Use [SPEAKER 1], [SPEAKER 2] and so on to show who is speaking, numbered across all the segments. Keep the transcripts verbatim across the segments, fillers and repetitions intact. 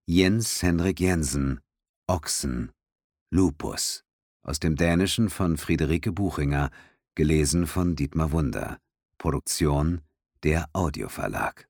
[SPEAKER 1] Jens Henrik Jensen, Ochsen, Lupus, aus dem Dänischen von Friederike Buchinger, gelesen von Dietmar Wunder. Produktion der Audioverlag.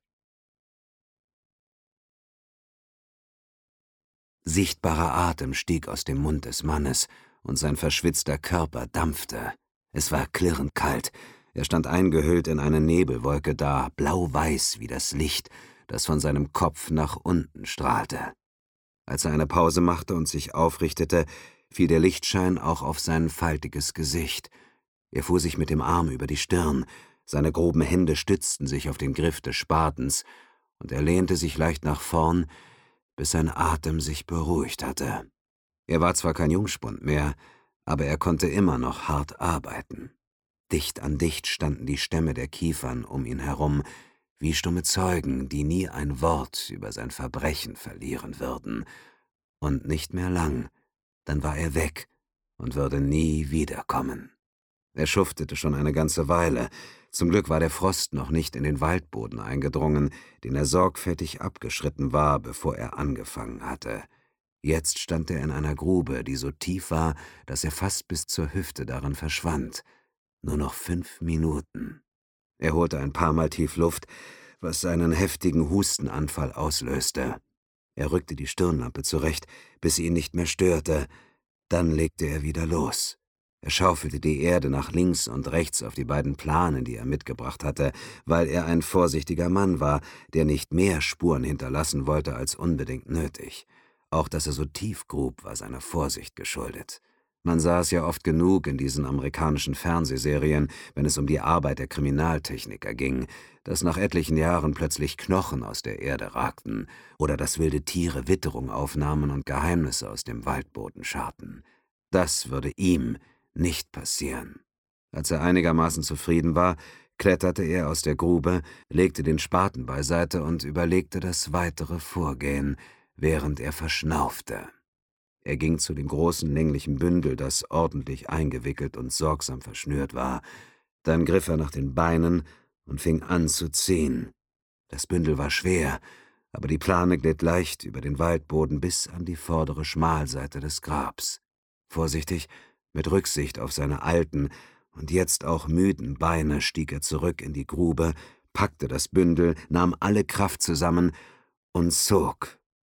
[SPEAKER 1] Sichtbarer Atem stieg aus dem Mund des Mannes, und sein verschwitzter Körper dampfte. Es war klirrend kalt. Er stand eingehüllt in eine Nebelwolke da, blau-weiß wie das Licht, das von seinem Kopf nach unten strahlte. Als er eine Pause machte und sich aufrichtete, fiel der Lichtschein auch auf sein faltiges Gesicht. Er fuhr sich mit dem Arm über die Stirn, seine groben Hände stützten sich auf den Griff des Spatens, und er lehnte sich leicht nach vorn, bis sein Atem sich beruhigt hatte. Er war zwar kein Jungspund mehr, aber er konnte immer noch hart arbeiten. Dicht an dicht standen die Stämme der Kiefern um ihn herum, wie stumme Zeugen, die nie ein Wort über sein Verbrechen verlieren würden. Und nicht mehr lang, dann war er weg und würde nie wiederkommen. Er schuftete schon eine ganze Weile. Zum Glück war der Frost noch nicht in den Waldboden eingedrungen, den er sorgfältig abgeschritten war, bevor er angefangen hatte. Jetzt stand er in einer Grube, die so tief war, dass er fast bis zur Hüfte darin verschwand. Nur noch fünf Minuten. Er holte ein paar Mal tief Luft, was seinen heftigen Hustenanfall auslöste. Er rückte die Stirnlampe zurecht, bis sie ihn nicht mehr störte. Dann legte er wieder los. Er schaufelte die Erde nach links und rechts auf die beiden Planen, die er mitgebracht hatte, weil er ein vorsichtiger Mann war, der nicht mehr Spuren hinterlassen wollte als unbedingt nötig. Auch dass er so tief grub, war seiner Vorsicht geschuldet. Man sah es ja oft genug in diesen amerikanischen Fernsehserien, wenn es um die Arbeit der Kriminaltechniker ging, dass nach etlichen Jahren plötzlich Knochen aus der Erde ragten oder dass wilde Tiere Witterung aufnahmen und Geheimnisse aus dem Waldboden scharten. Das würde ihm nicht passieren. Als er einigermaßen zufrieden war, kletterte er aus der Grube, legte den Spaten beiseite und überlegte das weitere Vorgehen, während er verschnaufte. Er ging zu dem großen länglichen Bündel, das ordentlich eingewickelt und sorgsam verschnürt war. Dann griff er nach den Beinen und fing an zu ziehen. Das Bündel war schwer, aber die Plane glitt leicht über den Waldboden bis an die vordere Schmalseite des Grabs. Vorsichtig, mit Rücksicht auf seine alten und jetzt auch müden Beine, stieg er zurück in die Grube, packte das Bündel, nahm alle Kraft zusammen und zog.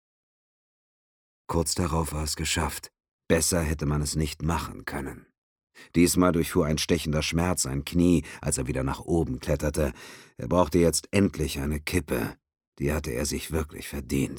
[SPEAKER 1] Kurz darauf war es geschafft. Besser hätte man es nicht machen können. Diesmal durchfuhr ein stechender Schmerz sein Knie, als er wieder nach oben kletterte. Er brauchte jetzt endlich eine Kippe. Die hatte er sich wirklich verdient.